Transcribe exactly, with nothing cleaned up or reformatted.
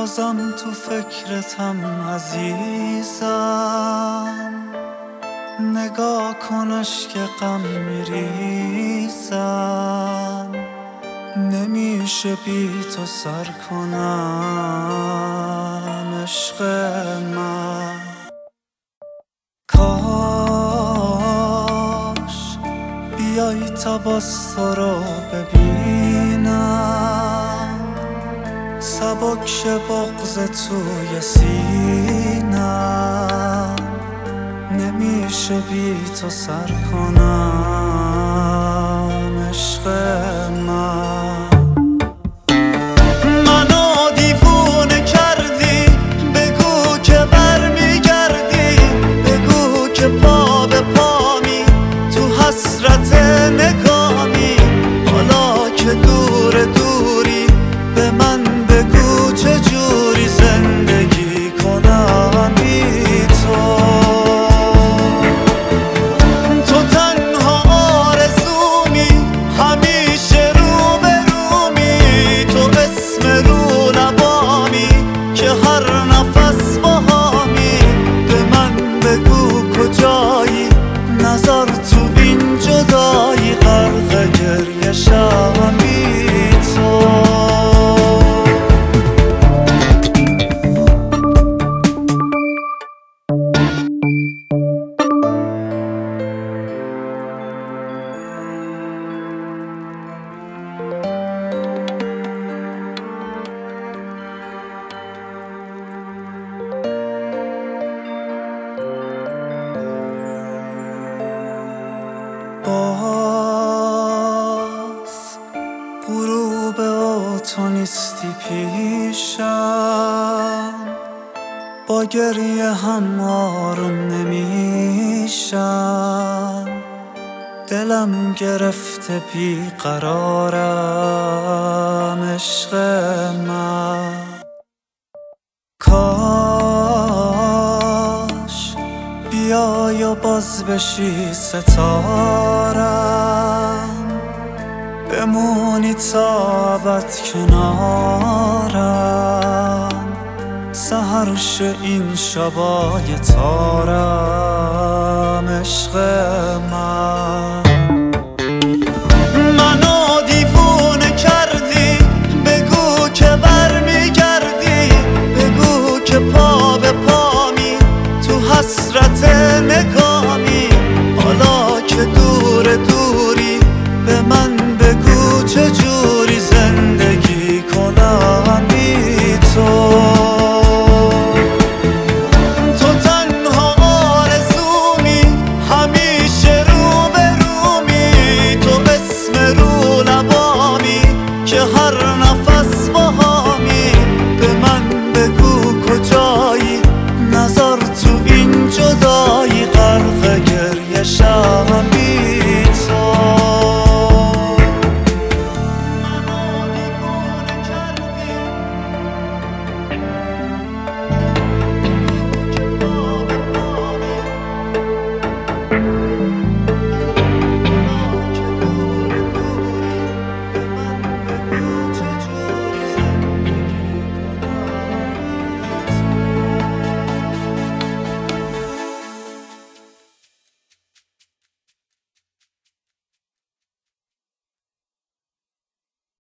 بازم تو فکرتم عزیزم، نگاه کنش که غم میریزم، نمیشه بی تو سر کنم عشق من. کاش بیای تا باز تو رو ببینم، سبک شه بغض توی سینم، نمیشه بی تو سر کنم عشق من. منو دیوونه کردی، بگو که برمیگردی، بگو که پا به پامی تو حسرت نگامی، حالا که دور دوری به من بگو چجوری زندگی کنم بی تو. تو تنها آرزومی، همیشه رو به رومی، تو اسم رو لبامی که هر نفس باهامی، به من بگو کجایی، نظر تو این جدایی، غرق گریه شم بی تو. باز غروب و تو نیستی پیشم، با گریه هم آروم نمیشم، دلم گرفته بیقرارم عشق من. کاش بیای و باز بشی ستارم، بمونی تا ابد کنارم، سحر شه این شبای تارم عشق من. منو دیوونه کردی، بگو که برمیگردی، بگو که پا به پامی تو حسرت نگامی، حالا که دور دوری به من بگو چجوری زندگی کنم بی تو. تو تنها آرزومی، همیشه رو به رومی، تو اسم رو لبامی که هر نفس باهامی، به من بگو کجایی، نظر